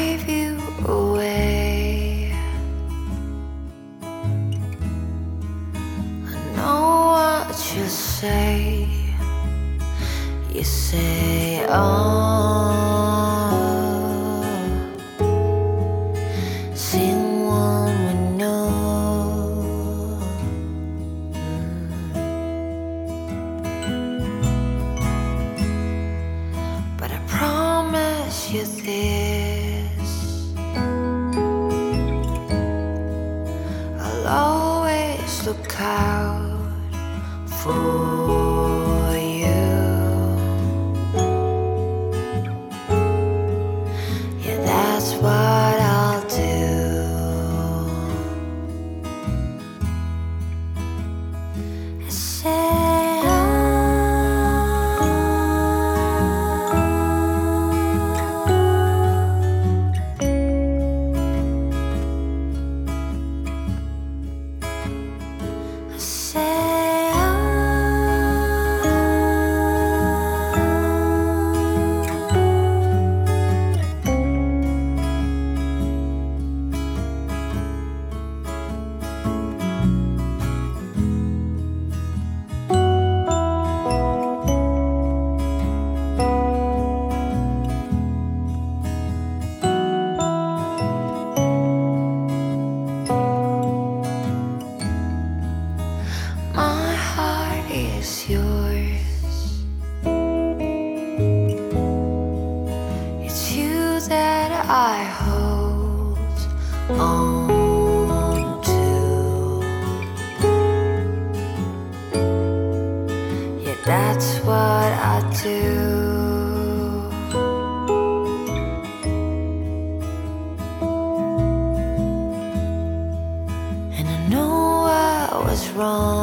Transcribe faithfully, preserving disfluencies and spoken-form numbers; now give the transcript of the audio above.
drive you away. I know what you say. You say, oh, someone we know. But I promise you this, I'll always look out for you. Yeah, that's what I'll do. I said, I said, my heart is yours. It's you that I hold on to. Yeah, that's what I do. And I know I was wrong.